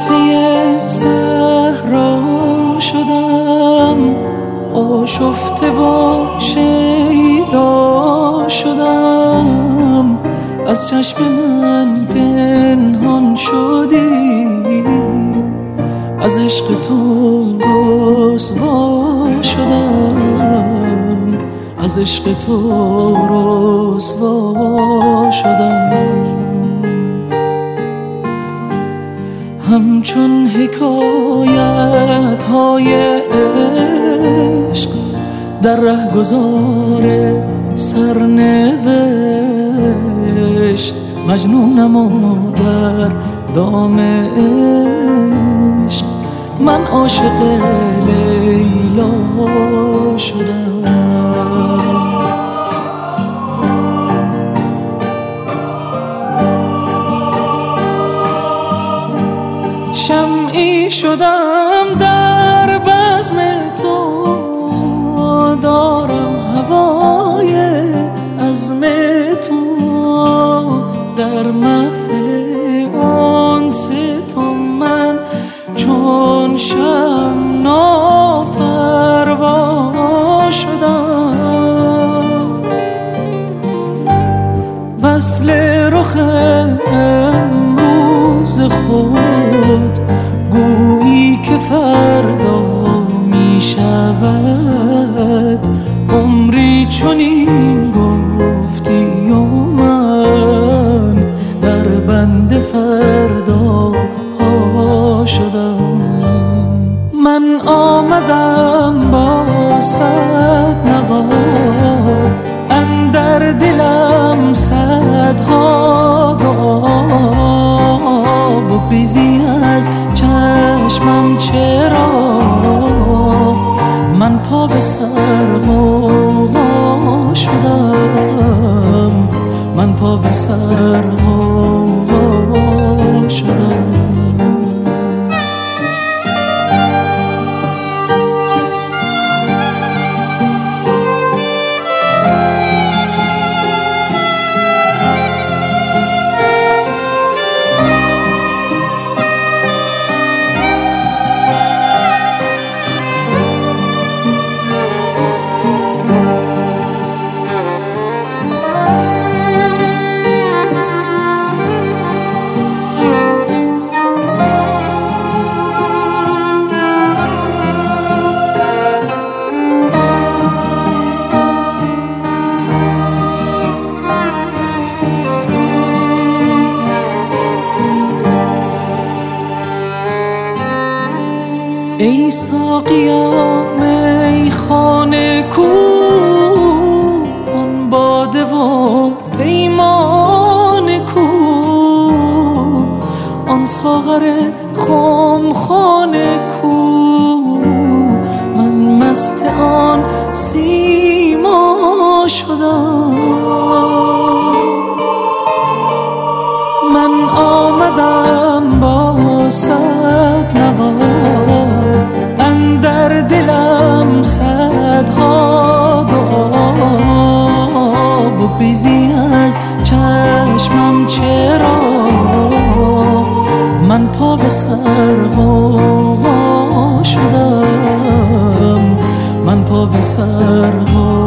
کشته صحرا شدم، آشفته و شیدا شدم. از چشم من پنهان شدی، از عشق تو رسوا شدم، از عشق تو رسوا شدم. همچون حکایت های عشق در رهگذار سرنوشت، مجنونم و در دام عشق من عاشق لیلا شدم. شمعی شدم در بزم تو، دارم هوای عزم تو، در محفل انس تو من چون شمع ناپروا شدم. وصل رخ امروز خود گویی که فردا می شود، عمری چنین گفتی و من در بند فردا ها شدم. من آمدم با صد نوا، اندر دلم صدها دعا، بگریزی از چشمم چرا، من پا به سر غوغا شدم، من پا به سر غوغا شدم. ای ساقیا میخانه کو، آن باده و پیمانه کو، آن ساغر خمخانه کو، من مست آن سیما شدم. من آمدم با صد نوا، در دلم صدها دعا، بگریزی از چشمم چرا، من پا به سر غوغا شدم، من پا به سر غوغا